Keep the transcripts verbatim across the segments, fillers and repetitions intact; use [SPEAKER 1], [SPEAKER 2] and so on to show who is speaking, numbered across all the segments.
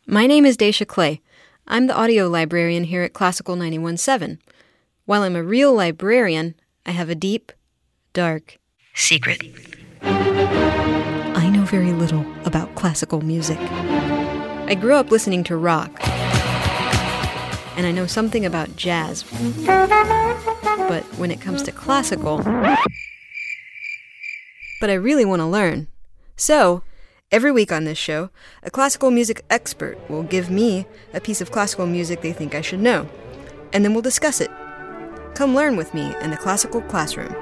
[SPEAKER 1] My name is Daisha Clay. I'm the audio librarian here at Classical ninety-one point seven. While I'm a real librarian, I have a deep, dark secret. I know very little about classical music. I grew up listening to rock, and I know something about jazz. But when it comes to classical, but I really want to learn. So, every week on this show, a classical music expert will give me a piece of classical music they think I should know, and then we'll discuss it. Come learn with me in the classical classroom.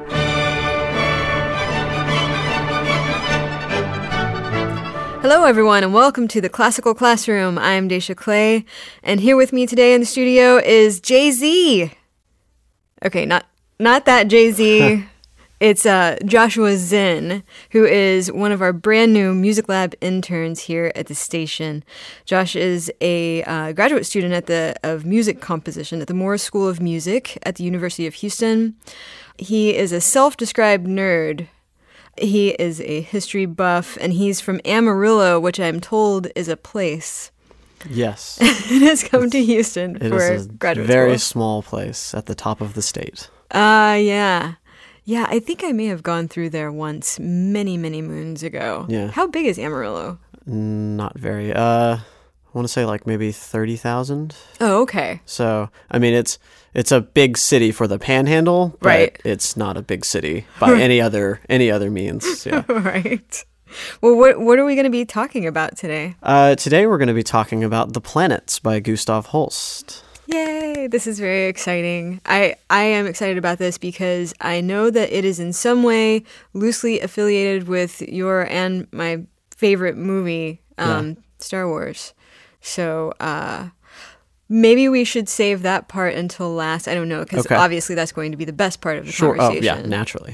[SPEAKER 1] Hello everyone, and welcome to the Classical Classroom. I'm Daisha Clay, and here with me today in the studio is Jay-Z. Okay, not not that Jay-Z. It's uh, Joshua Zinn, who is one of our brand new Music Lab interns here at the station. Josh is a uh, graduate student at the of music composition at the Moore School of Music at the University of Houston. He is a self-described nerd. He is a history buff, and he's from Amarillo, which I'm told is a place.
[SPEAKER 2] Yes.
[SPEAKER 1] It has come it's, to Houston
[SPEAKER 2] it
[SPEAKER 1] for
[SPEAKER 2] is a
[SPEAKER 1] graduate
[SPEAKER 2] very
[SPEAKER 1] school.
[SPEAKER 2] small place at the top of the state.
[SPEAKER 1] Ah, uh, yeah. Yeah, I think I may have gone through there once, many, many moons ago.
[SPEAKER 2] Yeah.
[SPEAKER 1] How big is Amarillo?
[SPEAKER 2] Not very. Uh, I want to say like maybe thirty thousand.
[SPEAKER 1] Oh, okay.
[SPEAKER 2] So, I mean, it's it's a big city for the Panhandle, but
[SPEAKER 1] right.
[SPEAKER 2] It's not a big city by any other any other means. Yeah.
[SPEAKER 1] Right. Well, what what are we going to be talking about today?
[SPEAKER 2] Uh, today we're going to be talking about The Planets by Gustav Holst.
[SPEAKER 1] Yay! This is very exciting. I, I am excited about this because I know that it is in some way loosely affiliated with your and my favorite movie, um, yeah. Star Wars. So uh, maybe we should save that part until last. I don't know, because okay. obviously that's going to be the best part of the
[SPEAKER 2] sure.
[SPEAKER 1] conversation.
[SPEAKER 2] Oh, yeah, naturally.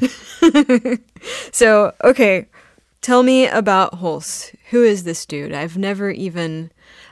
[SPEAKER 1] So, okay, tell me about Holst. Who is this dude? I've never even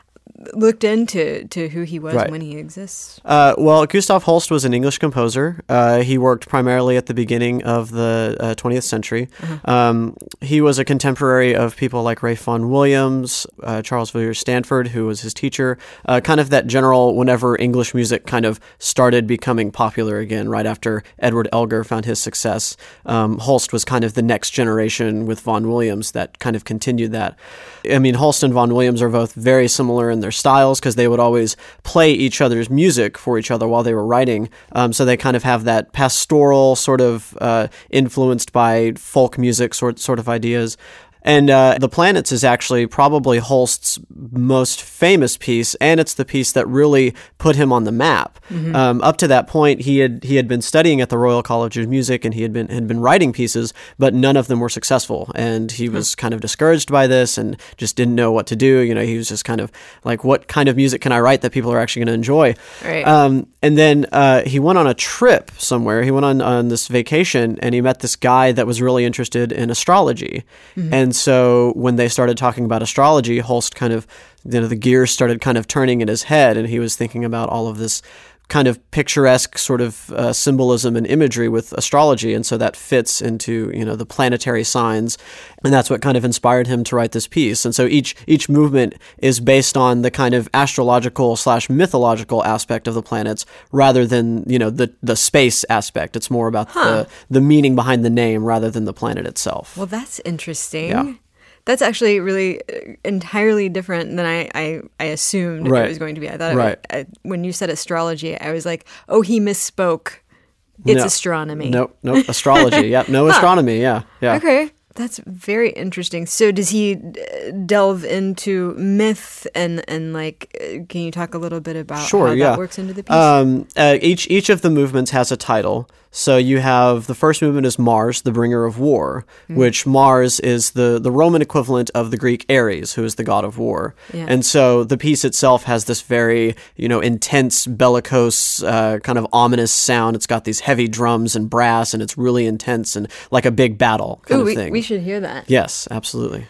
[SPEAKER 1] looked into to who he was right. when he exists.
[SPEAKER 2] Uh, well, Gustav Holst was an English composer. Uh, he worked primarily at the beginning of the uh, twentieth century. Uh-huh. Um, he was a contemporary of people like Ralph Vaughan Williams, uh, Charles Villiers Stanford, who was his teacher. Uh, kind of that general, whenever English music kind of started becoming popular again, right after Edward Elgar found his success, um, Holst was kind of the next generation with Vaughan Williams that kind of continued that. I mean, Holst and Vaughan Williams are both very similar in their styles because they would always play each other's music for each other while they were writing. Um, so they kind of have that pastoral sort of uh, influenced by folk music sort sort of ideas. And uh, The Planets is actually probably Holst's most famous piece, and it's the piece that really put him on the map. Mm-hmm. Um, up to that point, he had he had been studying at the Royal College of Music, and he had been had been writing pieces, but none of them were successful. And he was mm-hmm. kind of discouraged by this, and just didn't know what to do. You know, he was just kind of like, "What kind of music can I write that people are actually going to enjoy?"
[SPEAKER 1] Right.
[SPEAKER 2] Um, and then uh, he went on a trip somewhere. He went on on this vacation, and he met this guy that was really interested in astrology, mm-hmm. and And so when they started talking about astrology, Holst kind of, you know, the gears started kind of turning in his head, and he was thinking about all of this kind of picturesque sort of uh, symbolism and imagery with astrology. And so that fits into, you know, the planetary signs. And that's what kind of inspired him to write this piece. And so each each movement is based on the kind of astrological slash mythological aspect of the planets rather than, you know, the, the space aspect. It's more about huh. the, the meaning behind the name rather than the planet itself.
[SPEAKER 1] Well, that's interesting.
[SPEAKER 2] Yeah.
[SPEAKER 1] That's actually really entirely different than I, I, I assumed
[SPEAKER 2] right.
[SPEAKER 1] it was going to be. I thought
[SPEAKER 2] right.
[SPEAKER 1] it, I, when you said astrology, I was like, oh, he misspoke. It's
[SPEAKER 2] no.
[SPEAKER 1] astronomy.
[SPEAKER 2] Nope, nope, astrology. Yeah, no huh. astronomy. Yeah, yeah.
[SPEAKER 1] Okay, that's very interesting. So does he delve into myth and, and like, can you talk a little bit about
[SPEAKER 2] sure,
[SPEAKER 1] how
[SPEAKER 2] yeah.
[SPEAKER 1] that works into the piece?
[SPEAKER 2] Um, uh, each each of the movements has a title. So you have the first movement is Mars, the bringer of war, mm. which Mars is the, the Roman equivalent of the Greek Ares, who is the god of war.
[SPEAKER 1] Yeah.
[SPEAKER 2] And so the piece itself has this very, you know, intense, bellicose, uh, kind of ominous sound. It's got these heavy drums and brass, and it's really intense and like a big battle kind
[SPEAKER 1] Ooh,
[SPEAKER 2] of
[SPEAKER 1] we,
[SPEAKER 2] thing.
[SPEAKER 1] We should hear that.
[SPEAKER 2] Yes, absolutely.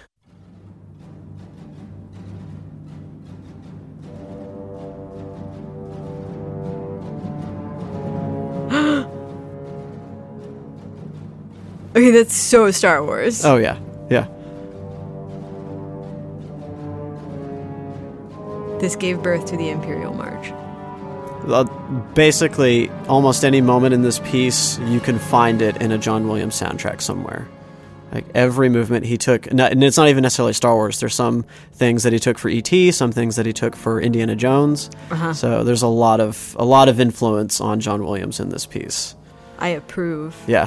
[SPEAKER 1] Okay, that's so Star Wars.
[SPEAKER 2] Oh, yeah. Yeah.
[SPEAKER 1] this gave birth to the Imperial March?
[SPEAKER 2] Uh, basically, almost any moment in this piece, you can find it in a John Williams soundtrack somewhere. Like every movement he took, and it's not even necessarily Star Wars. There's some things that he took for E T, some things that he took for Indiana Jones. Uh-huh. So there's a lot of a lot of influence on John Williams in this piece.
[SPEAKER 1] I approve.
[SPEAKER 2] Yeah.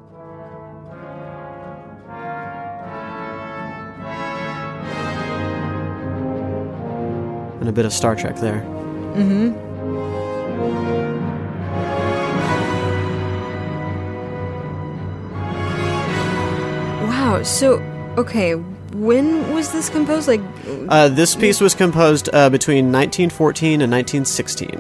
[SPEAKER 2] And a bit of Star Trek there.
[SPEAKER 1] Mm-hmm. Wow, so, okay, when was this composed? Like,
[SPEAKER 2] uh, this piece was composed uh, between nineteen fourteen and nineteen sixteen.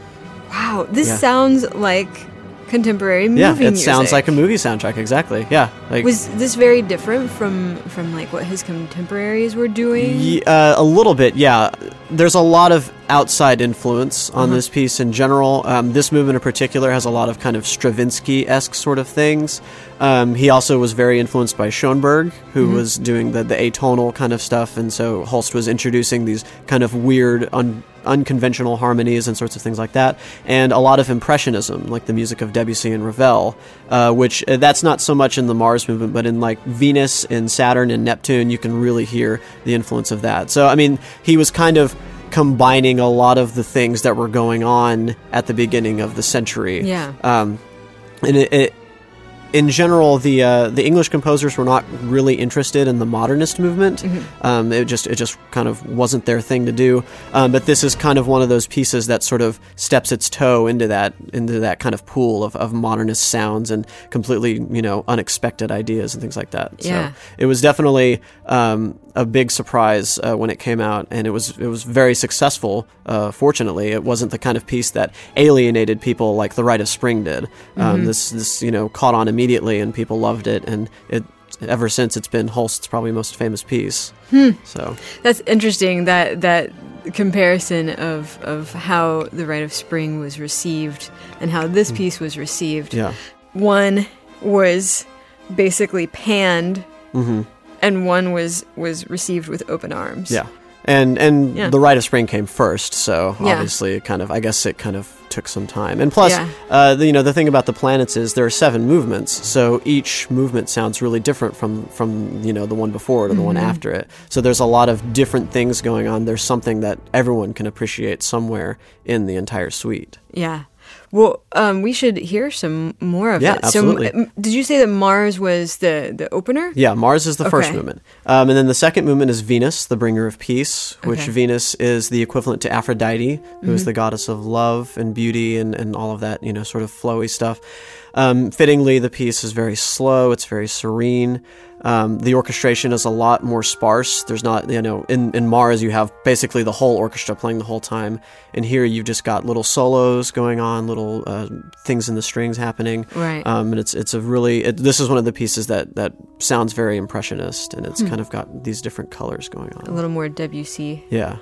[SPEAKER 1] Wow, this
[SPEAKER 2] yeah.
[SPEAKER 1] sounds like contemporary movie
[SPEAKER 2] yeah, it
[SPEAKER 1] music.
[SPEAKER 2] sounds like a movie soundtrack, exactly, yeah. Like,
[SPEAKER 1] was this very different from, from like, what his contemporaries were doing?
[SPEAKER 2] Y- uh, a little bit, yeah. There's a lot of outside influence on uh-huh. this piece in general. Um, this movement in particular has a lot of kind of Stravinsky-esque sort of things. Um, he also was very influenced by Schoenberg, who mm-hmm. was doing the, the atonal kind of stuff, and so Holst was introducing these kind of weird, un- unconventional harmonies and sorts of things like that, and a lot of Impressionism, like the music of Debussy and Ravel, uh, which uh, that's not so much in the Mars movement, but in like Venus and Saturn and Neptune, you can really hear the influence of that. So, I mean, he was kind of combining a lot of the things that were going on at the beginning of the century.
[SPEAKER 1] Yeah.
[SPEAKER 2] Um, and it, it in general, the uh, the English composers were not really interested in the modernist movement. Mm-hmm. Um, it just it just kind of wasn't their thing to do. Um, but this is kind of one of those pieces that sort of steps its toe into that into that kind of pool of, of modernist sounds and completely, you know, unexpected ideas and things like that.
[SPEAKER 1] Yeah.
[SPEAKER 2] So it was definitely um, a big surprise uh, when it came out, and it was it was very successful. Uh, fortunately, it wasn't the kind of piece that alienated people like The Rite of Spring did. Um,
[SPEAKER 1] Mm-hmm.
[SPEAKER 2] This this you know caught on immediately, and people loved it, and it ever since it's been Holst's probably most famous piece.
[SPEAKER 1] Hmm.
[SPEAKER 2] So
[SPEAKER 1] that's interesting, that that comparison of of how The Rite of Spring was received and how this mm. piece was received.
[SPEAKER 2] Yeah.
[SPEAKER 1] One was basically panned,
[SPEAKER 2] mm-hmm.
[SPEAKER 1] and one was was received with open arms.
[SPEAKER 2] Yeah. And and
[SPEAKER 1] yeah.
[SPEAKER 2] The Rite of Spring came first, so
[SPEAKER 1] yeah.
[SPEAKER 2] obviously it kind of I guess it kind of took some time. And plus,
[SPEAKER 1] yeah.
[SPEAKER 2] uh, the, you know, the thing about the planets is there are seven movements, so each movement sounds really different from from you know the one before it or the mm-hmm. one after it. So there's a lot of different things going on. There's something that everyone can appreciate somewhere in the entire suite.
[SPEAKER 1] Yeah. Well, um, we should hear some more of
[SPEAKER 2] yeah,
[SPEAKER 1] it.
[SPEAKER 2] absolutely.
[SPEAKER 1] So, did you say that Mars was the, the opener?
[SPEAKER 2] Yeah, Mars is the
[SPEAKER 1] okay.
[SPEAKER 2] first movement. Um, and then the second movement is Venus, the bringer of peace, which
[SPEAKER 1] okay.
[SPEAKER 2] Venus is the equivalent to Aphrodite, who mm-hmm. is the goddess of love and beauty and, and all of that, you know, sort of flowy stuff. Um, fittingly, the piece is very slow. It's very serene. Um, the orchestration is a lot more sparse. There's not, you know, in, in Mars you have basically the whole orchestra playing the whole time. And here you've just got little solos going on, little uh, things in the strings happening.
[SPEAKER 1] Right.
[SPEAKER 2] Um, and it's it's a really, it, this is one of the pieces that, that sounds very impressionist, and it's hmm. kind of got these different colors going on.
[SPEAKER 1] A little more Debussy-esque.
[SPEAKER 2] Yeah.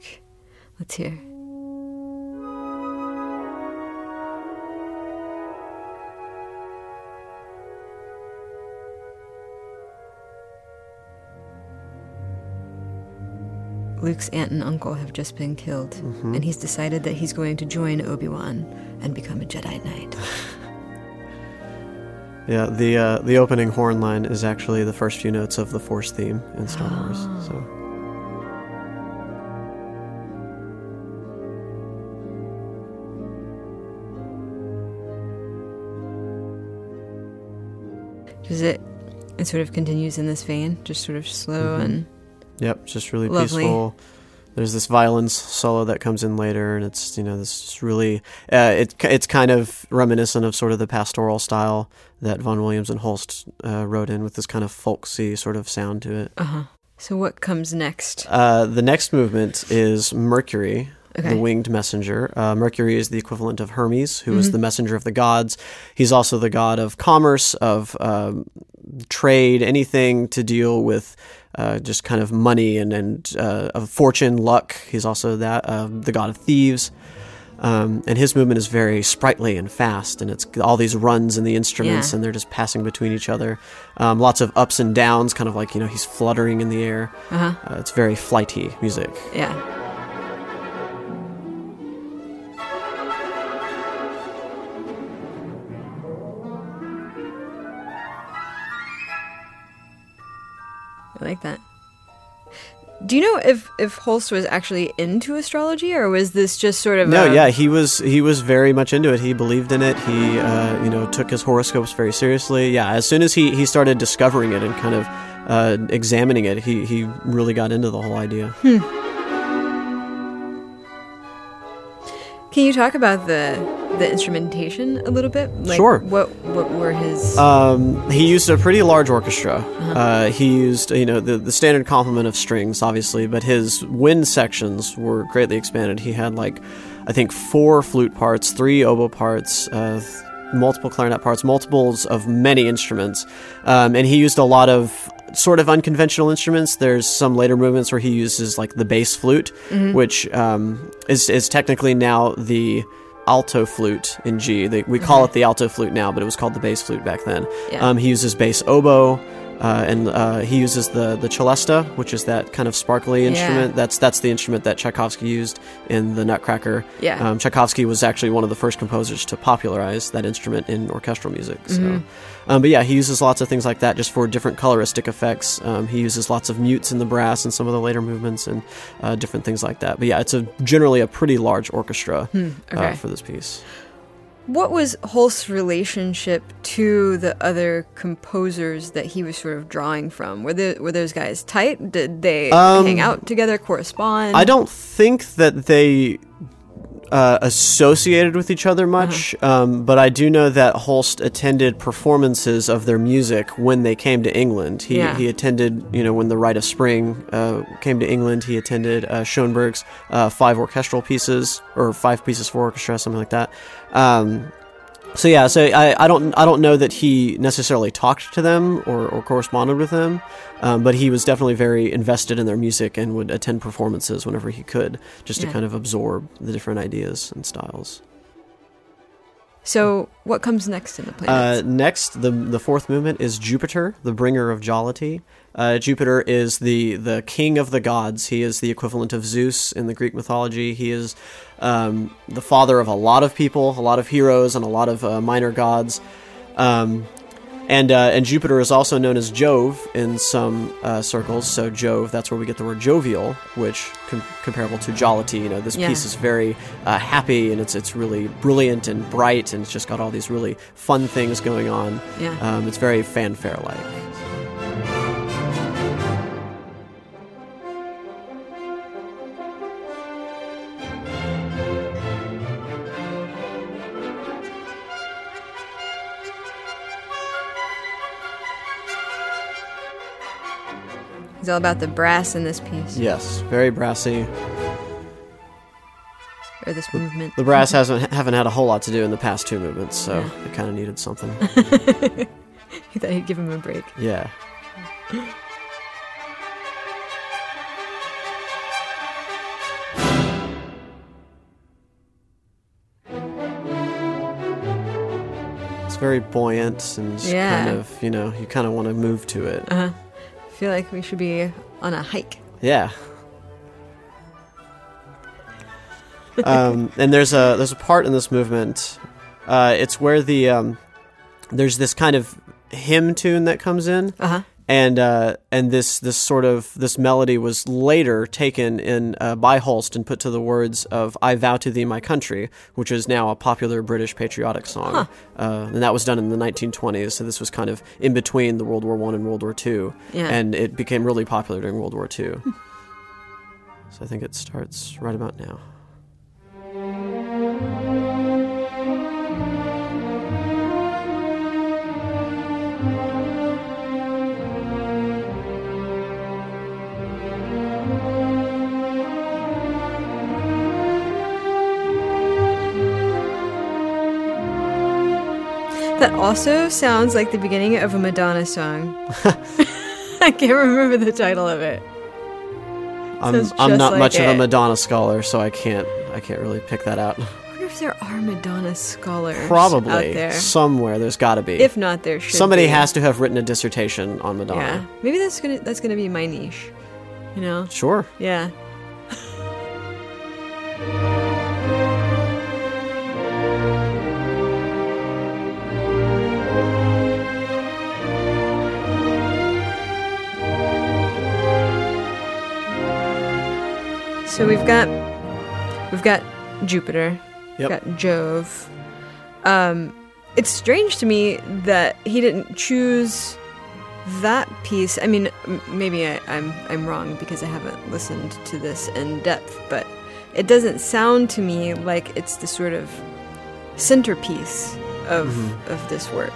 [SPEAKER 1] Let's hear. Luke's aunt and uncle have just been killed, mm-hmm. and he's decided that he's going to join Obi-Wan and become a Jedi Knight.
[SPEAKER 2] Yeah, the uh, the opening horn line is actually the first few notes of the Force theme in Star oh. Wars. So.
[SPEAKER 1] Does it? It sort of continues in this vein, just sort of slow mm-hmm. and.
[SPEAKER 2] Yep, just really
[SPEAKER 1] lovely.
[SPEAKER 2] Peaceful. There's this violin solo that comes in later, and it's, you know, this really, uh, it it's kind of reminiscent of sort of the pastoral style that Vaughan Williams and Holst uh, wrote in, with this kind of folksy sort of sound to it.
[SPEAKER 1] Uh-huh. So what comes next?
[SPEAKER 2] Uh, the next movement is Mercury,
[SPEAKER 1] okay.
[SPEAKER 2] the winged messenger. Uh, Mercury is the equivalent of Hermes, who
[SPEAKER 1] mm-hmm.
[SPEAKER 2] is the messenger of the gods. He's also the god of commerce, of um, trade, anything to deal with Uh, just kind of money and, and uh, of fortune, luck. He's also that uh, the god of thieves. Um, and his movement is very sprightly and fast, and it's all these runs in the instruments,
[SPEAKER 1] yeah.
[SPEAKER 2] and they're just passing between each other. Um, lots of ups and downs, kind of like, you know, he's fluttering in the air.
[SPEAKER 1] Uh-huh.
[SPEAKER 2] Uh, it's very flighty music.
[SPEAKER 1] Yeah. like that. Do you know if, if Holst was actually into astrology, or was this just sort of
[SPEAKER 2] no?
[SPEAKER 1] a...
[SPEAKER 2] Yeah, he was. He was very much into it. He believed in it. He, uh, you know, took his horoscopes very seriously. Yeah, as soon as he, he started discovering it and kind of uh, examining it, he he really got into the whole idea.
[SPEAKER 1] Hmm. Can you talk about the the instrumentation a little bit? Like,
[SPEAKER 2] sure.
[SPEAKER 1] What what were his?
[SPEAKER 2] Um, he used a pretty large orchestra. Uh-huh. Uh, he used, you know, the the standard complement of strings, obviously, but his wind sections were greatly expanded. He had like, I think, four flute parts, three oboe parts, uh, multiple clarinet parts, multiples of many instruments, um, and he used a lot of sort of unconventional instruments. There's some later movements where he uses like the bass flute, mm-hmm. which um, is is technically now the alto flute in G. They, we call mm-hmm. it the alto flute now, but it was called the bass flute back then. Yeah. Um, he uses bass oboe, uh, and uh, he uses the the celesta, which is that kind of sparkly instrument. Yeah. That's that's the instrument that Tchaikovsky used in the Nutcracker.
[SPEAKER 1] Yeah.
[SPEAKER 2] Um, Tchaikovsky was actually one of the first composers to popularize that instrument in orchestral music. So. Mm-hmm. Um, but yeah, he uses lots of things like that just for different coloristic effects. Um, he uses lots of mutes in the brass in some of the later movements and uh, different things like that. But yeah, it's a generally a pretty large orchestra hmm, okay. uh, for this piece.
[SPEAKER 1] What was Holst's relationship to the other composers that he was sort of drawing from? Were the, were those guys tight? Did they um, hang out together, correspond?
[SPEAKER 2] I don't think that they uh, associated with each other much, uh-huh. um, but I do know that Holst attended performances of their music when they came to England. He yeah. he attended, you know, when the Rite of Spring uh, came to England, he attended uh, Schoenberg's uh, five orchestral pieces, or five pieces for orchestra, something like that. Um, so yeah, so I, I don't I don't know that he necessarily talked to them or, or corresponded with them, um, but he was definitely very invested in their music and would attend performances whenever he could, just yeah. to kind of absorb the different ideas and styles.
[SPEAKER 1] So what comes next in the planets?
[SPEAKER 2] Uh, next, the the fourth movement is Jupiter, the bringer of jollity. Uh, Jupiter is the, the king of the gods. He is the equivalent of Zeus in the Greek mythology. He is um, the father of a lot of people, a lot of heroes, and a lot of uh, minor gods. Um, and uh, and Jupiter is also known as Jove in some uh, circles. So Jove, that's where we get the word jovial, which com- comparable to jollity. You know, this yeah. piece is very uh, happy, and it's it's really brilliant and bright, and it's just got all these really fun things going on.
[SPEAKER 1] Yeah.
[SPEAKER 2] Um, it's very fanfare-like.
[SPEAKER 1] It's all about the brass in this piece.
[SPEAKER 2] Yes, very brassy.
[SPEAKER 1] Or this movement.
[SPEAKER 2] The brass hasn't haven't had a whole lot to do in the past two movements, so yeah. it kind of needed something.
[SPEAKER 1] You thought he'd give him a break.
[SPEAKER 2] Yeah. It's very buoyant and
[SPEAKER 1] yeah.
[SPEAKER 2] kind of, you know, you kind of want to move to it.
[SPEAKER 1] Uh-huh. I feel like we should be on a hike.
[SPEAKER 2] Yeah. um, and there's a there's a part in this movement. Uh, it's where the um, there's this kind of hymn tune that comes in,
[SPEAKER 1] uh-huh.
[SPEAKER 2] and uh, and this this sort of this melody was later taken in uh, by Holst and put to the words of "I Vow to Thee, My Country," which is now a popular British patriotic song,
[SPEAKER 1] huh.
[SPEAKER 2] uh, and that was done in the nineteen twenties. So this was kind of in between the World War One and World War Two,
[SPEAKER 1] yeah.
[SPEAKER 2] and it became really popular during World War Two. So I think it starts right about now.
[SPEAKER 1] That also sounds like the beginning of a Madonna song. I can't remember the title of it.
[SPEAKER 2] I'm I'm not like much it. of a Madonna scholar, so I can't I can't really pick that out.
[SPEAKER 1] I wonder if there are Madonna scholars
[SPEAKER 2] Probably
[SPEAKER 1] out there.
[SPEAKER 2] Somewhere there's got to be.
[SPEAKER 1] If not, there should
[SPEAKER 2] Somebody
[SPEAKER 1] be.
[SPEAKER 2] has to have written a dissertation on Madonna.
[SPEAKER 1] Yeah, maybe that's gonna that's gonna be my niche. You know?
[SPEAKER 2] Sure.
[SPEAKER 1] Yeah. So we've got we've got Jupiter,
[SPEAKER 2] Yep.
[SPEAKER 1] we've got Jove. Um, it's strange to me that he didn't choose that piece. I mean, m- maybe I, I'm I'm wrong because I haven't listened to this in depth, but it doesn't sound to me like it's the sort of centerpiece of
[SPEAKER 2] Mm-hmm.
[SPEAKER 1] of this work.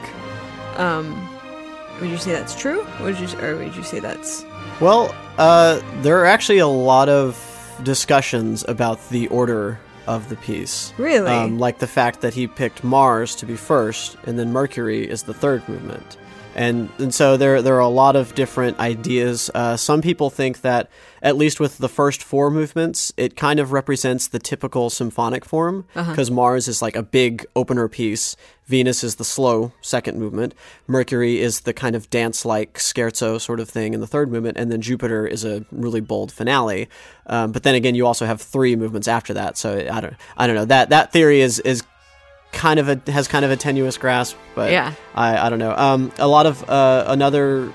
[SPEAKER 1] Um, would you say that's true? Would you, or would you say that's
[SPEAKER 2] Well, uh, there are actually a lot of discussions about the order of the piece.
[SPEAKER 1] Really?
[SPEAKER 2] Um, like the fact that he picked Mars to be first, and then Mercury is the third movement. And and so there there are a lot of different ideas. Uh, some people think that, at least with the first four movements, it kind of represents the typical symphonic form, because Mars is like a big opener piece, Venus is the slow second movement, Mercury is the kind of dance-like scherzo sort of thing in the third movement, and then Jupiter is a really bold finale. Um, but then again, you also have three movements after that, so I don't I don't know. That that theory is is kind of a has kind of a tenuous grasp, but
[SPEAKER 1] Yeah.
[SPEAKER 2] I, I don't know. Um, a lot of uh, another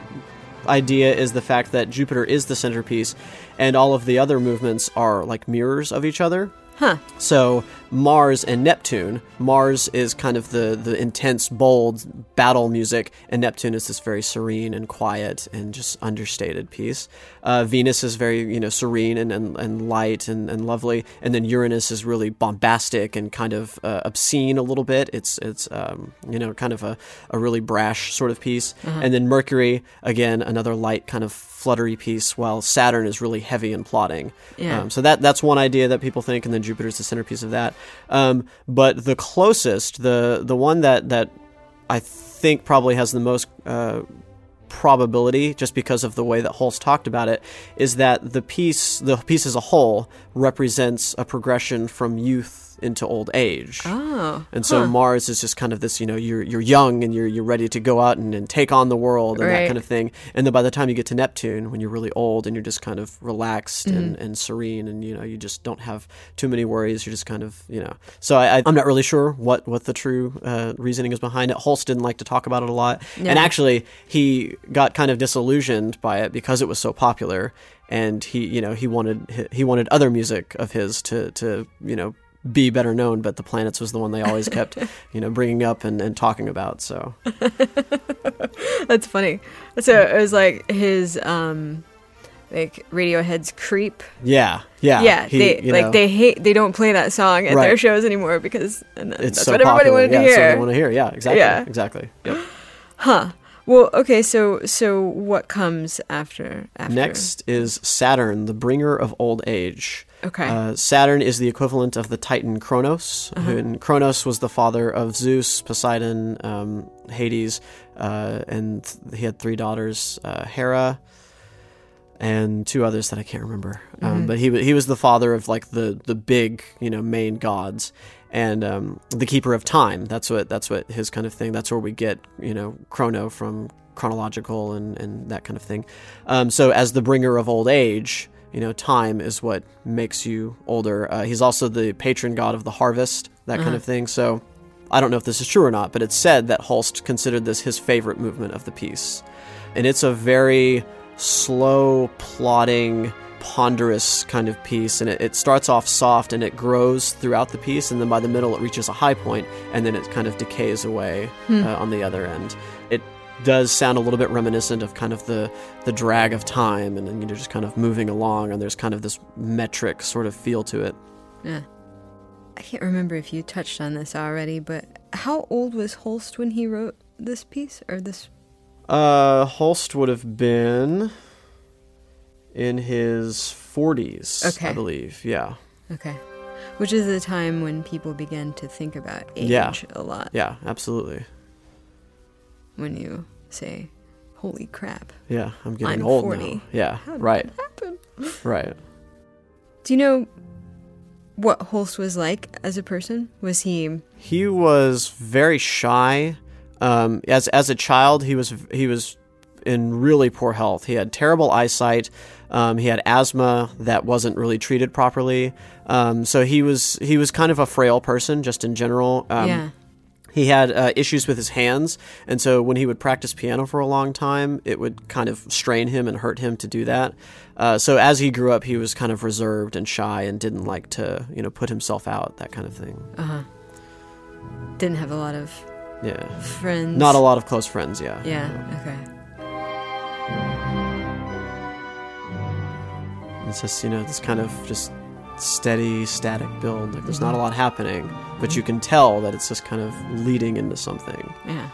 [SPEAKER 2] idea is the fact that Jupiter is the centerpiece, and all of the other movements are like mirrors of each other.
[SPEAKER 1] Huh.
[SPEAKER 2] So Mars and Neptune, Mars is kind of the, the intense, bold battle music, and Neptune is this very serene and quiet and just understated piece. Uh, Venus is very, you know, serene and, and, and light and, and lovely, and then Uranus is really bombastic and kind of uh, obscene a little bit. It's, it's um, you know, kind of a, a really brash sort of piece. And then Mercury, again, another light kind of fluttery piece, while Saturn is really heavy and plotting.
[SPEAKER 1] Yeah.
[SPEAKER 2] Um, so that that's one idea that people think, and then Jupiter's the centerpiece of that. Um, but the closest, the the one that, that I think probably has the most uh, probability, just because of the way that Holst talked about it, is that the piece, the piece as a whole, represents a progression from youth into old age.
[SPEAKER 1] Oh.
[SPEAKER 2] And so
[SPEAKER 1] huh.
[SPEAKER 2] Mars is just kind of this, you know, you're you're young and you're you're ready to go out and, and take on the world and
[SPEAKER 1] Right.
[SPEAKER 2] that kind of thing. And then by the time you get to Neptune, when you're really old and you're just kind of relaxed and, and serene, and you know, you just don't have too many worries. You're just kind of, you know. So I, I, I'm not really sure what what the true uh, reasoning is behind it. Holst didn't like to talk about it a lot,
[SPEAKER 1] Yeah.
[SPEAKER 2] and actually he got kind of disillusioned by it because it was so popular, and he you know he wanted he wanted other music of his to to you know. be better known, but the planets was the one they always kept, you know, bringing up and, and talking about. So
[SPEAKER 1] That's funny. So it was like his, um, like Radiohead's "Creep."
[SPEAKER 2] yeah, yeah,
[SPEAKER 1] Yeah,
[SPEAKER 2] he,
[SPEAKER 1] they
[SPEAKER 2] you
[SPEAKER 1] like
[SPEAKER 2] know,
[SPEAKER 1] they hate they don't play that song at
[SPEAKER 2] Right.
[SPEAKER 1] their shows anymore because and then
[SPEAKER 2] it's
[SPEAKER 1] that's
[SPEAKER 2] so
[SPEAKER 1] what everybody
[SPEAKER 2] popular.
[SPEAKER 1] wanted
[SPEAKER 2] yeah,
[SPEAKER 1] to
[SPEAKER 2] that's what
[SPEAKER 1] hear.
[SPEAKER 2] they want to hear. Yeah, exactly,
[SPEAKER 1] Yeah.
[SPEAKER 2] exactly. Yep.
[SPEAKER 1] Huh. Well, okay. So so what comes after? After
[SPEAKER 2] Next is Saturn, the bringer of old age.
[SPEAKER 1] Okay.
[SPEAKER 2] Uh, Saturn is the equivalent of the Titan Kronos.
[SPEAKER 1] Uh-huh.
[SPEAKER 2] And Kronos was the father of Zeus, Poseidon, um, Hades, uh, and he had three daughters, uh, Hera, and two others that I can't remember. Um, but he wa- he was the father of like the the big, you know, main gods, and um, the keeper of time. That's what that's what his kind of thing. That's where we get, you know, chrono from chronological and and that kind of thing. Um, so as the bringer of old age, you know, time is what makes you older. Uh, he's also the patron god of the harvest, that kind of thing. So I don't know if this is true or not, but it's said that Holst considered this his favorite movement of the piece. And it's a very slow, plodding, ponderous kind of piece. And it, it starts off soft and it grows throughout the piece. And then by the middle, it reaches a high point, and then it kind of decays away uh, on the other end. It does sound a little bit reminiscent of kind of the, the drag of time, and then you're just kind of moving along, and there's kind of this metric sort of feel to it.
[SPEAKER 1] Yeah. I can't remember if you touched on this already, but how old was Holst when he wrote this piece or this?
[SPEAKER 2] Uh, Holst would have been in his forties,
[SPEAKER 1] Okay.
[SPEAKER 2] I believe. Yeah.
[SPEAKER 1] Okay. Which is the time when people began to think about age
[SPEAKER 2] Yeah.
[SPEAKER 1] a lot.
[SPEAKER 2] Yeah, absolutely.
[SPEAKER 1] When you say, holy crap.
[SPEAKER 2] Yeah, I'm getting
[SPEAKER 1] I'm
[SPEAKER 2] old
[SPEAKER 1] forty.
[SPEAKER 2] now. Yeah,
[SPEAKER 1] How did
[SPEAKER 2] right,
[SPEAKER 1] that happen?
[SPEAKER 2] right.
[SPEAKER 1] Do you know what Holst was like as a person? Was he...
[SPEAKER 2] He was very shy. Um, as as a child, he was he was in really poor health. He had terrible eyesight. Um, he had asthma that wasn't really treated properly. Um, so he was he was kind of a frail person, just in general. Um,
[SPEAKER 1] yeah.
[SPEAKER 2] he had uh, issues with his hands, and so when he would practice piano for a long time, it would kind of strain him and hurt him to do that. Uh, so as he grew up, he was kind of reserved and shy and didn't like to, you know, put himself out, that kind of thing.
[SPEAKER 1] Uh-huh. Didn't have a lot of
[SPEAKER 2] yeah
[SPEAKER 1] friends.
[SPEAKER 2] Not a lot of close friends, yeah.
[SPEAKER 1] Yeah, okay.
[SPEAKER 2] It's just, you know, this kind of just steady, static build. Like, there's mm-hmm. not a lot happening, but you can tell that it's just kind of leading into something.
[SPEAKER 1] Yeah.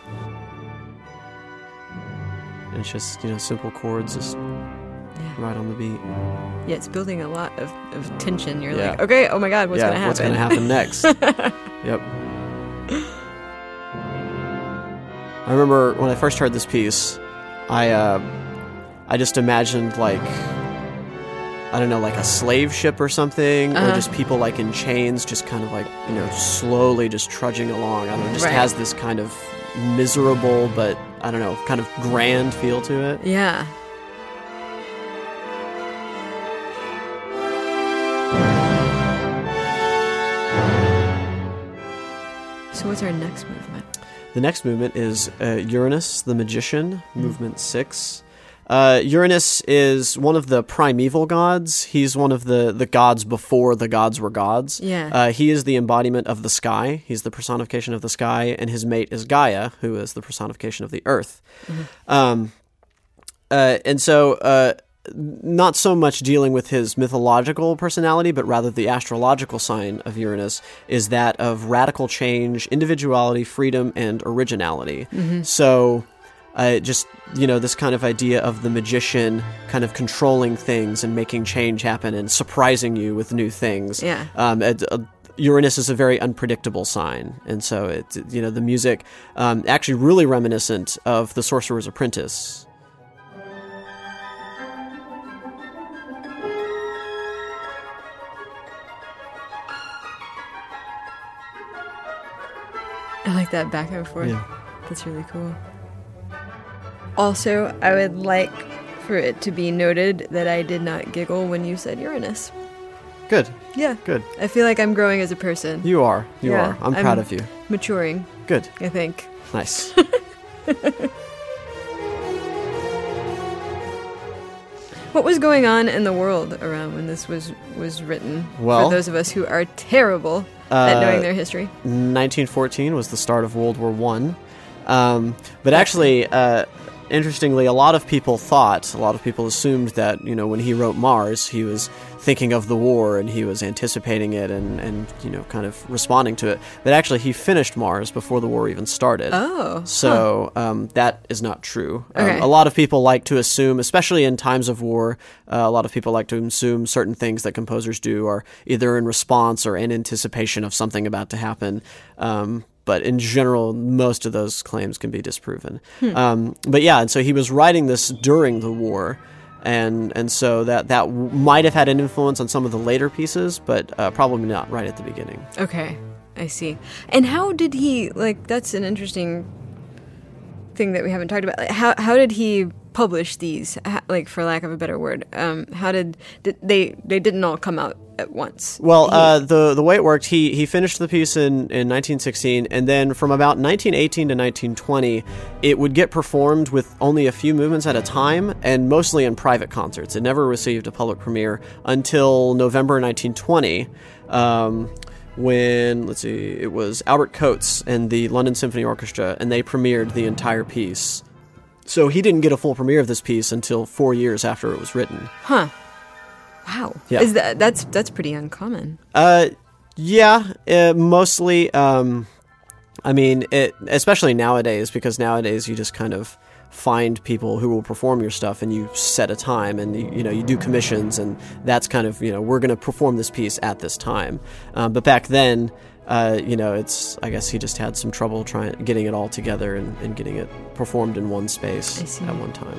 [SPEAKER 2] And it's just, you know, simple chords just yeah. right on the beat.
[SPEAKER 1] Yeah, it's building a lot of, of tension. You're
[SPEAKER 2] yeah.
[SPEAKER 1] like, okay, oh my God, what's
[SPEAKER 2] yeah,
[SPEAKER 1] going to happen?
[SPEAKER 2] what's going to happen next? Yep. I remember when I first heard this piece, I, uh, I just imagined, like, I don't know, like a slave ship or something, uh-huh. or just people like in chains, just kind of like, you know, slowly just trudging along. I don't know, it just
[SPEAKER 1] right.
[SPEAKER 2] has this kind of miserable, but I don't know, kind of grand feel to it.
[SPEAKER 1] Yeah. So what's our next movement?
[SPEAKER 2] The next movement is uh, Uranus the Magician, mm. movement six. Uh, Uranus is one of the primeval gods. He's one of the, the gods before the gods were gods.
[SPEAKER 1] Yeah.
[SPEAKER 2] Uh, he is the embodiment of the sky. He's the personification of the sky, and his mate is Gaia, who is the personification of the earth. Mm-hmm. Um, uh, and so, uh, not so much dealing with his mythological personality, but rather the astrological sign of Uranus is that of radical change, individuality, freedom, and originality. Mm-hmm. So... Uh, just, you know, this kind of idea of the magician kind of controlling things and making change happen and surprising you with new things.
[SPEAKER 1] Yeah.
[SPEAKER 2] Um, uh, uh, Uranus is a very unpredictable sign. And so, it, you know, the music um, actually really reminiscent of The Sorcerer's Apprentice.
[SPEAKER 1] I like that back and forth.
[SPEAKER 2] Yeah.
[SPEAKER 1] That's really cool. Also, I would like for it to be noted that I did not giggle when you said Uranus.
[SPEAKER 2] Good.
[SPEAKER 1] Yeah.
[SPEAKER 2] Good.
[SPEAKER 1] I feel like I'm growing as a person.
[SPEAKER 2] You are. You
[SPEAKER 1] yeah,
[SPEAKER 2] are. I'm proud
[SPEAKER 1] I'm
[SPEAKER 2] of you.
[SPEAKER 1] Maturing.
[SPEAKER 2] Good.
[SPEAKER 1] I think.
[SPEAKER 2] Nice.
[SPEAKER 1] What was going on in the world around when this was, was written?
[SPEAKER 2] Well,
[SPEAKER 1] for those of us who are terrible
[SPEAKER 2] uh,
[SPEAKER 1] at knowing their history.
[SPEAKER 2] nineteen fourteen was the start of World War One. Um, but actually, uh, interestingly, a lot of people thought, a lot of people assumed that, you know, when he wrote Mars, he was thinking of the war and he was anticipating it and, and you know, kind of responding to it. But actually, he finished Mars before the war even started.
[SPEAKER 1] Oh.
[SPEAKER 2] So huh. um, that is not true.
[SPEAKER 1] Okay.
[SPEAKER 2] Um, a lot of people like to assume, especially in times of war, uh, a lot of people like to assume certain things that composers do are either in response or in anticipation of something about to happen. Um But in general, most of those claims can be disproven. Hmm. Um, but yeah, and so he was writing this during the war, and and so that that w- might have had an influence on some of the later pieces, but uh, probably not right at the beginning.
[SPEAKER 1] Okay, I see. And how did he, like, that's an interesting thing that we haven't talked about. Like, how how did he publish these, how, like, for lack of a better word? Um, how did, did they, they didn't all come out at once?
[SPEAKER 2] Well,
[SPEAKER 1] he,
[SPEAKER 2] uh, the the way it worked, he he finished the piece in, in nineteen sixteen, and then from about nineteen eighteen to nineteen twenty, it would get performed with only a few movements at a time, and mostly in private concerts. It never received a public premiere until November nineteen twenty, um, when, let's see, it was Albert Coates and the London Symphony Orchestra, and they premiered the entire piece. So he didn't get a full premiere of this piece until four years after it was written.
[SPEAKER 1] Huh. Wow.
[SPEAKER 2] Yeah.
[SPEAKER 1] Is that that's that's pretty uncommon?
[SPEAKER 2] Uh, yeah. Uh, mostly. Um, I mean, it especially nowadays, because nowadays you just kind of find people who will perform your stuff, and you set a time, and you, you know you do commissions, and that's kind of, you know we're going to perform this piece at this time. Um, but back then, uh, you know, it's I guess he just had some trouble trying getting it all together and, and getting it performed in one space at one time.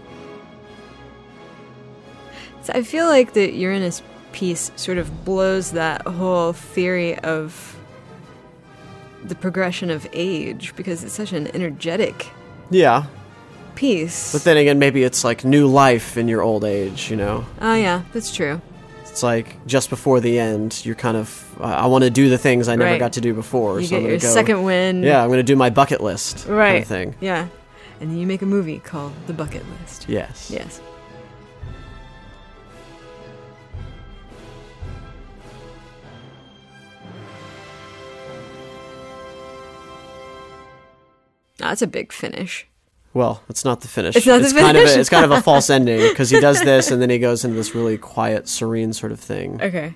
[SPEAKER 1] So I feel like the Uranus piece sort of blows that whole theory of the progression of age, because it's such an energetic
[SPEAKER 2] yeah
[SPEAKER 1] piece.
[SPEAKER 2] But then again, maybe it's like new life in your old age, you know?
[SPEAKER 1] Oh yeah, that's true.
[SPEAKER 2] It's like just before the end, you're kind of, uh, I want to do the things I never
[SPEAKER 1] Right.
[SPEAKER 2] got to do before.
[SPEAKER 1] You
[SPEAKER 2] so I'm
[SPEAKER 1] get
[SPEAKER 2] gonna
[SPEAKER 1] your
[SPEAKER 2] go,
[SPEAKER 1] second win.
[SPEAKER 2] Yeah, I'm going to do my bucket list
[SPEAKER 1] Right.
[SPEAKER 2] kind of thing.
[SPEAKER 1] Yeah. And then you make a movie called The Bucket List.
[SPEAKER 2] Yes.
[SPEAKER 1] Yes. That's a big finish.
[SPEAKER 2] Well, it's not the finish.
[SPEAKER 1] It's not the
[SPEAKER 2] kind of
[SPEAKER 1] finish.
[SPEAKER 2] a, it's kind of a false ending because he does this and then he goes into this really quiet, serene sort of thing.
[SPEAKER 1] Okay.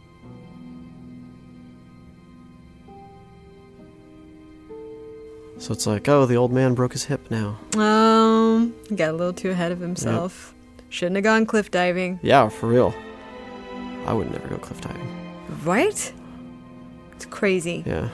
[SPEAKER 2] So it's like, oh, the old man broke his hip now.
[SPEAKER 1] Um, he got a little too ahead of himself. Shouldn't have gone cliff diving.
[SPEAKER 2] Yeah, for real. I would never go cliff diving.
[SPEAKER 1] Right? It's crazy.
[SPEAKER 2] Yeah.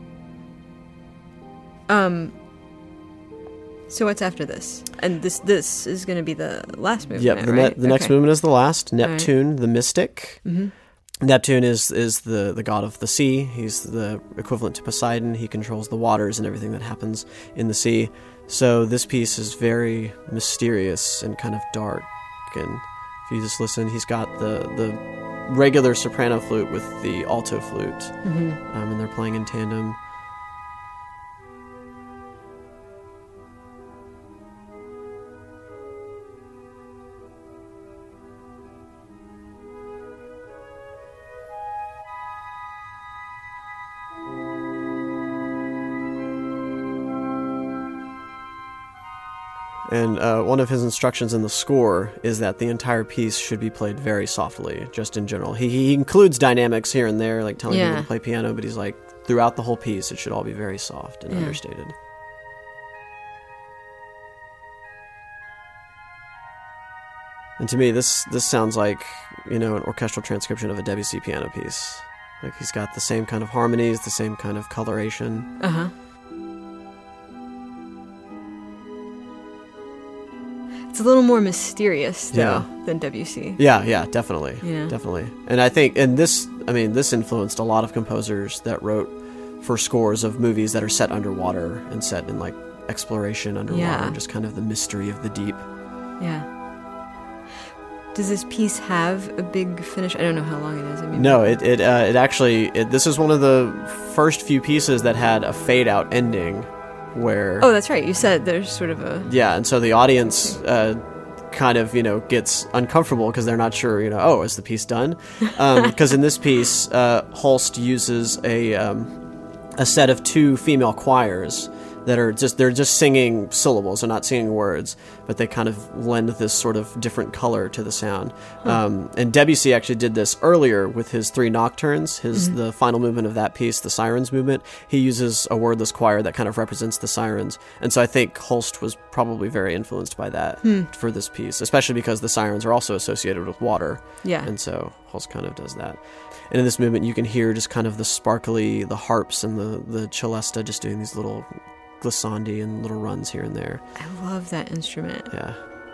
[SPEAKER 1] Um. So what's after this? And this this is going to be the last movement,
[SPEAKER 2] Yep. The,
[SPEAKER 1] right?
[SPEAKER 2] ne- the next
[SPEAKER 1] Okay.
[SPEAKER 2] movement is the last. Neptune, the mystic.
[SPEAKER 1] Mhm.
[SPEAKER 2] Neptune is is the, the god of the sea. He's the equivalent to Poseidon. He controls the waters and everything that happens in the sea. So this piece is very mysterious and kind of dark. And if you just listen, he's got the, the regular soprano flute with the alto flute.
[SPEAKER 1] Mm-hmm.
[SPEAKER 2] Um, and they're playing in tandem. And uh, one of his instructions in the score is that the entire piece should be played very softly, just in general. He, he includes dynamics here and there, like telling
[SPEAKER 1] Yeah.
[SPEAKER 2] people to play piano, but he's like, throughout the whole piece, it should all be very soft and
[SPEAKER 1] Yeah.
[SPEAKER 2] understated. And to me, this this sounds like, you know, an orchestral transcription of a Debussy piano piece. Like, he's got the same kind of harmonies, the same kind of coloration.
[SPEAKER 1] Uh huh. It's a little more mysterious, though,
[SPEAKER 2] Yeah.
[SPEAKER 1] than Debussy.
[SPEAKER 2] Yeah, yeah, definitely.
[SPEAKER 1] Yeah.
[SPEAKER 2] Definitely. And I think, and this, I mean, this influenced a lot of composers that wrote for scores of movies that are set underwater and set in, like, exploration underwater,
[SPEAKER 1] Yeah.
[SPEAKER 2] just kind of the mystery of the deep.
[SPEAKER 1] Yeah. Does this piece have a big finish? I don't know how long it is. I mean,
[SPEAKER 2] No, it it uh, it actually, it, this is one of the first few pieces that had a fade-out ending where...
[SPEAKER 1] Oh, that's right. You said there's sort of a...
[SPEAKER 2] Yeah, and so the audience uh, kind of, you know, gets uncomfortable because they're not sure, you know, oh, is the piece done? Because um, in this piece, uh, Holst uses a um, a set of two female choirs that are just, they're just singing syllables, they're not singing words, but they kind of lend this sort of different color to the sound. Huh. Um, and Debussy actually did this earlier with his three nocturnes, his mm-hmm. the final movement of that piece, the Sirens movement. He uses a wordless choir that kind of represents the sirens. And so I think Holst was probably very influenced by that hmm. for this piece, especially because the sirens are also associated with water.
[SPEAKER 1] Yeah.
[SPEAKER 2] And so Holst kind of does that. And in this movement, you can hear just kind of the sparkly, the harps and the, the celesta just doing these little glissandi and little runs here and there.
[SPEAKER 1] I love that instrument.
[SPEAKER 2] Yeah.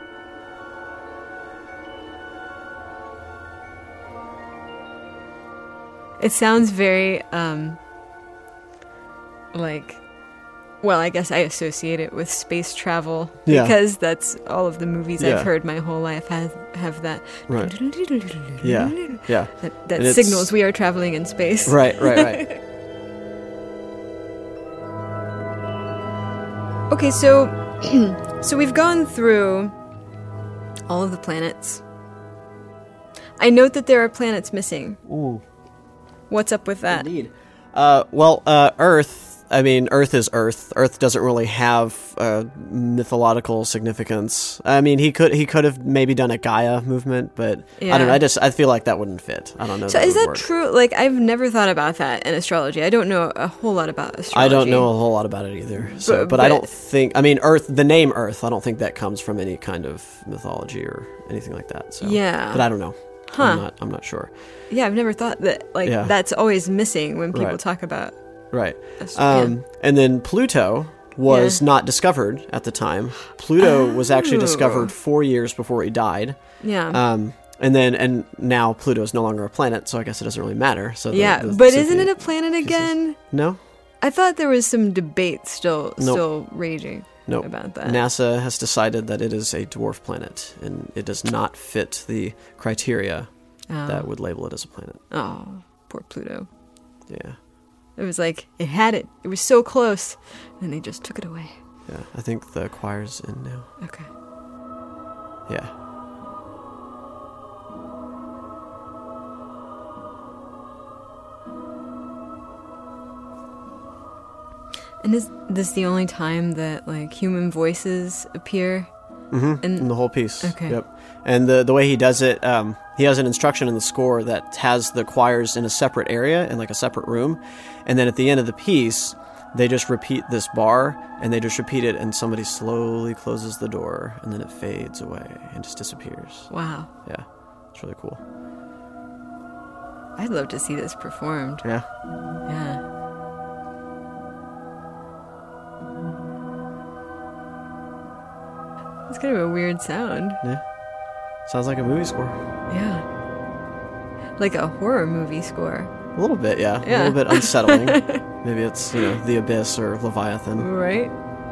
[SPEAKER 1] It sounds very, um, like, well, I guess I associate it with space travel
[SPEAKER 2] yeah.
[SPEAKER 1] because that's all of the movies
[SPEAKER 2] yeah.
[SPEAKER 1] I've heard my whole life have, have that.
[SPEAKER 2] Right. Yeah. Yeah.
[SPEAKER 1] That, that signals we are traveling in space.
[SPEAKER 2] Right, right, right.
[SPEAKER 1] Okay, so so we've gone through all of the planets. I note that there are planets missing.
[SPEAKER 2] Ooh.
[SPEAKER 1] What's up with that?
[SPEAKER 2] Indeed. Uh, well, uh, Earth, I mean, Earth is Earth. Earth doesn't really have uh, mythological significance. I mean, he could he could have maybe done a Gaia movement, but
[SPEAKER 1] yeah.
[SPEAKER 2] I don't know. I just I feel like that wouldn't fit. I don't know.
[SPEAKER 1] So
[SPEAKER 2] that
[SPEAKER 1] is that
[SPEAKER 2] work.
[SPEAKER 1] true? Like, I've never thought about that in astrology. I don't know a whole lot about astrology.
[SPEAKER 2] I don't know a whole lot about it either. So,
[SPEAKER 1] but,
[SPEAKER 2] but,
[SPEAKER 1] but
[SPEAKER 2] I don't think. I mean, Earth. The name Earth. I don't think that comes from any kind of mythology or anything like that. So
[SPEAKER 1] yeah.
[SPEAKER 2] But I don't know.
[SPEAKER 1] Huh.
[SPEAKER 2] I'm not. I'm not sure.
[SPEAKER 1] Yeah, I've never thought that. Like
[SPEAKER 2] yeah.
[SPEAKER 1] that's always missing when people
[SPEAKER 2] right.
[SPEAKER 1] talk about.
[SPEAKER 2] Right.
[SPEAKER 1] Um,
[SPEAKER 2] yeah. And then Pluto was
[SPEAKER 1] yeah.
[SPEAKER 2] not discovered at the time. Pluto
[SPEAKER 1] oh.
[SPEAKER 2] was actually discovered four years before he died.
[SPEAKER 1] Yeah.
[SPEAKER 2] Um, and then, and now Pluto is no longer a planet, so I guess it doesn't really matter. So the,
[SPEAKER 1] yeah,
[SPEAKER 2] the,
[SPEAKER 1] but
[SPEAKER 2] so
[SPEAKER 1] isn't
[SPEAKER 2] the,
[SPEAKER 1] it a planet again?
[SPEAKER 2] No.
[SPEAKER 1] I thought there was some debate still,
[SPEAKER 2] nope.
[SPEAKER 1] still raging
[SPEAKER 2] nope.
[SPEAKER 1] about that.
[SPEAKER 2] NASA has decided that it is a dwarf planet, and it does not fit the criteria
[SPEAKER 1] Oh.
[SPEAKER 2] that would label it as a planet.
[SPEAKER 1] Oh, poor Pluto.
[SPEAKER 2] Yeah.
[SPEAKER 1] It was like, it had it. It was so close. And they just took it away.
[SPEAKER 2] Yeah. I think the choir's in now.
[SPEAKER 1] Okay.
[SPEAKER 2] Yeah.
[SPEAKER 1] And is this the only time that, like, human voices appear?
[SPEAKER 2] Mm-hmm.
[SPEAKER 1] In,
[SPEAKER 2] in the whole piece.
[SPEAKER 1] Okay.
[SPEAKER 2] Yep. And the the way he does it, um, he has an instruction in the score that has the choirs in a separate area, in like a separate room. And then at the end of the piece, they just repeat this bar, and they just repeat it, and somebody slowly closes the door, and then it fades away and just disappears.
[SPEAKER 1] Wow.
[SPEAKER 2] Yeah. It's really cool.
[SPEAKER 1] I'd love to see this performed.
[SPEAKER 2] Yeah.
[SPEAKER 1] Yeah. It's kind of a weird sound.
[SPEAKER 2] Yeah. Sounds like a movie score.
[SPEAKER 1] Yeah. Like a horror movie score.
[SPEAKER 2] A little bit, yeah.
[SPEAKER 1] Yeah.
[SPEAKER 2] A little bit unsettling. Maybe it's, you know, The Abyss or Leviathan.
[SPEAKER 1] Right?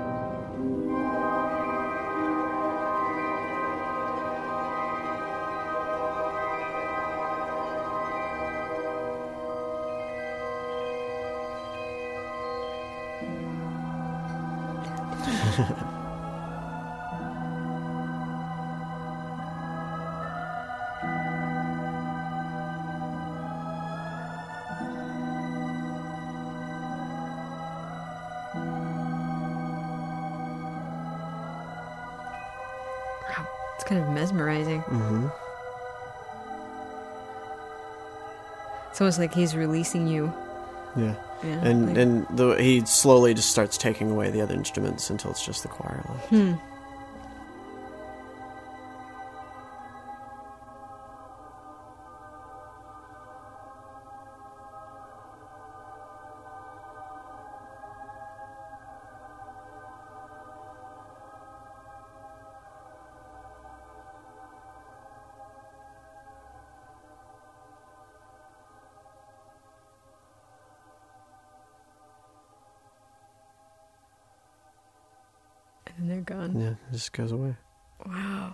[SPEAKER 1] It's kind of mesmerizing.
[SPEAKER 2] Mm-hmm.
[SPEAKER 1] It's almost like he's releasing you.
[SPEAKER 2] Yeah.
[SPEAKER 1] Yeah,
[SPEAKER 2] And
[SPEAKER 1] like-
[SPEAKER 2] and the, he slowly just starts taking away the other instruments until it's just the choir left.
[SPEAKER 1] Hmm. And they're gone.
[SPEAKER 2] Yeah, it just goes away.
[SPEAKER 1] Wow.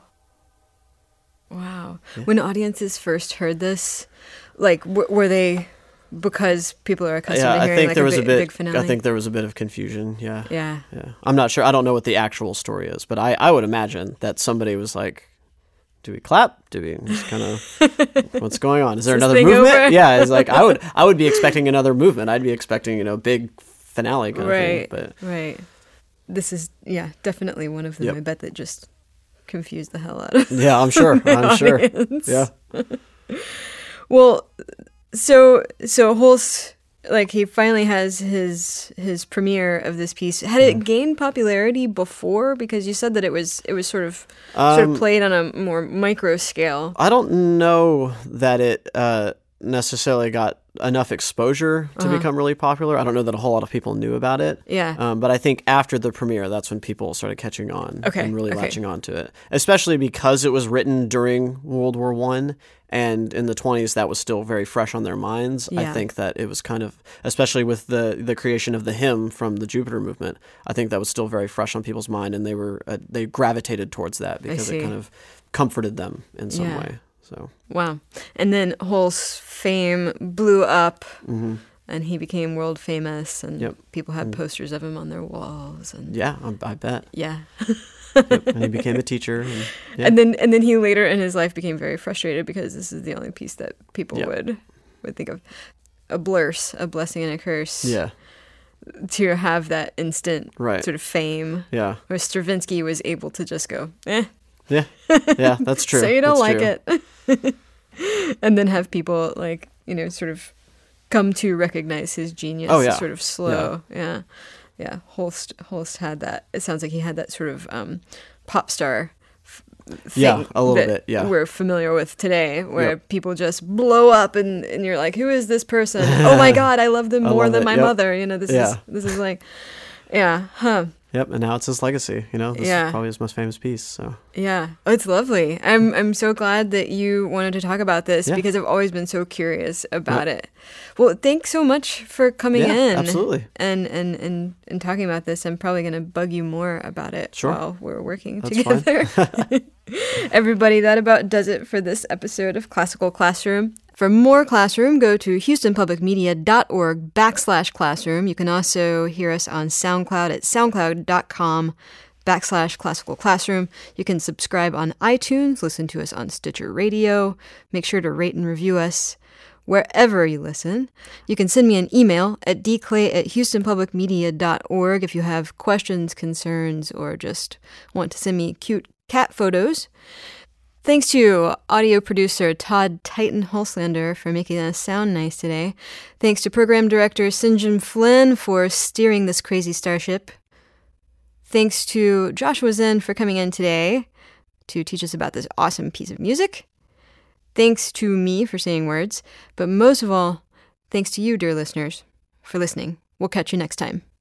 [SPEAKER 1] Wow.
[SPEAKER 2] Yeah.
[SPEAKER 1] When audiences first heard this, like, w- were they, because people are accustomed
[SPEAKER 2] Yeah,
[SPEAKER 1] to
[SPEAKER 2] I
[SPEAKER 1] hearing
[SPEAKER 2] think
[SPEAKER 1] like
[SPEAKER 2] there
[SPEAKER 1] a,
[SPEAKER 2] was
[SPEAKER 1] big,
[SPEAKER 2] a bit.
[SPEAKER 1] big finale?
[SPEAKER 2] I think there was a bit of confusion. Yeah.
[SPEAKER 1] Yeah.
[SPEAKER 2] Yeah. I'm not sure. I don't know what the actual story is, but I, I would imagine that somebody was like, "Do we clap? Do we just kind of what's going on? Is there
[SPEAKER 1] Is this
[SPEAKER 2] another
[SPEAKER 1] thing
[SPEAKER 2] movement?"
[SPEAKER 1] over?
[SPEAKER 2] Yeah. It's like I would I would be expecting another movement. I'd be expecting, you know, big finale kind
[SPEAKER 1] Right.
[SPEAKER 2] of thing. But
[SPEAKER 1] Right. This is, yeah, definitely one of them,
[SPEAKER 2] Yep.
[SPEAKER 1] I bet, that just confused the hell out of
[SPEAKER 2] yeah, I'm sure. I'm sure.
[SPEAKER 1] audience.
[SPEAKER 2] Yeah.
[SPEAKER 1] Well, so so Holst, like, he finally has his his premiere of this piece. Had
[SPEAKER 2] Mm-hmm.
[SPEAKER 1] it gained popularity before? Because you said that it was it was sort of sort
[SPEAKER 2] Um,
[SPEAKER 1] of played on a more micro scale.
[SPEAKER 2] I don't know that it uh, necessarily got enough exposure to
[SPEAKER 1] Uh-huh.
[SPEAKER 2] become really popular. I don't know that a whole lot of people knew about it.
[SPEAKER 1] Yeah.
[SPEAKER 2] Um, but I think after the premiere, that's when people started catching on
[SPEAKER 1] Okay,
[SPEAKER 2] and really
[SPEAKER 1] okay.
[SPEAKER 2] latching onto it. Especially because it was written during World War One, and in the twenties, that was still very fresh on their minds. I
[SPEAKER 1] Yeah.
[SPEAKER 2] think that it was kind of, especially with the the creation of the hymn from the Jupiter movement, I think that was still very fresh on people's mind, and they were uh, they gravitated towards that because
[SPEAKER 1] see.
[SPEAKER 2] it kind of comforted them in some
[SPEAKER 1] Yeah.
[SPEAKER 2] way. So.
[SPEAKER 1] Wow. And then Holst's fame blew up,
[SPEAKER 2] Mhm.
[SPEAKER 1] and he became world famous, and
[SPEAKER 2] Yep.
[SPEAKER 1] people had posters of him on their walls, and
[SPEAKER 2] Yeah, I, I bet.
[SPEAKER 1] yeah.
[SPEAKER 2] Yep. And he became a teacher. And, yeah.
[SPEAKER 1] And then and then he later in his life became very frustrated because this is the only piece that people
[SPEAKER 2] Yeah.
[SPEAKER 1] would would think of. A blurse, a blessing and a curse.
[SPEAKER 2] yeah,
[SPEAKER 1] To have that instant
[SPEAKER 2] Right.
[SPEAKER 1] sort of fame.
[SPEAKER 2] yeah,
[SPEAKER 1] Where Stravinsky was able to just go, eh,
[SPEAKER 2] yeah, yeah. That's true.
[SPEAKER 1] so you don't
[SPEAKER 2] That's
[SPEAKER 1] like
[SPEAKER 2] true.
[SPEAKER 1] it. And then have people, like, you know, sort of come to recognize his genius.
[SPEAKER 2] Oh, yeah.
[SPEAKER 1] Sort of slow. Yeah. Yeah. Holst Holst had that. It sounds like he had that sort of um, pop star f- thing
[SPEAKER 2] Yeah, a little
[SPEAKER 1] that
[SPEAKER 2] bit, yeah.
[SPEAKER 1] we're familiar with today, where
[SPEAKER 2] Yep.
[SPEAKER 1] people just blow up and, and you're like, who is this person? Oh my God, I love them
[SPEAKER 2] I
[SPEAKER 1] more
[SPEAKER 2] love
[SPEAKER 1] than
[SPEAKER 2] it,
[SPEAKER 1] my
[SPEAKER 2] yep.
[SPEAKER 1] mother. You know, this
[SPEAKER 2] Yeah.
[SPEAKER 1] is this is like, yeah, huh.
[SPEAKER 2] Yep, and now it's his legacy. You know, this
[SPEAKER 1] Yeah.
[SPEAKER 2] is probably his most famous piece. So
[SPEAKER 1] Yeah, oh, it's lovely. I'm I'm so glad that you wanted to talk about this
[SPEAKER 2] Yeah.
[SPEAKER 1] because I've always been so curious about it. Well, thanks so much for coming
[SPEAKER 2] Yeah,
[SPEAKER 1] in.
[SPEAKER 2] absolutely.
[SPEAKER 1] And and and and talking about this. I'm probably going to bug you more about it
[SPEAKER 2] Sure.
[SPEAKER 1] while we're working
[SPEAKER 2] That's fine.
[SPEAKER 1] together. Everybody, that about does it for this episode of Classical Classroom. For more Classroom, go to houstonpublicmedia.org backslash classroom. You can also hear us on SoundCloud at soundcloud.com backslash classical classroom. You can subscribe on iTunes, listen to us on Stitcher Radio. Make sure to rate and review us wherever you listen. You can send me an email at dclay at houstonpublicmedia.org if you have questions, concerns, or just want to send me cute cat photos. Thanks to audio producer Todd Titan Holslander for making us sound nice today. Thanks to program director Sinjin Flynn for steering this crazy starship. Thanks to Joshua Zen for coming in today to teach us about this awesome piece of music. Thanks to me for saying words. But most of all, thanks to you, dear listeners, for listening. We'll catch you next time.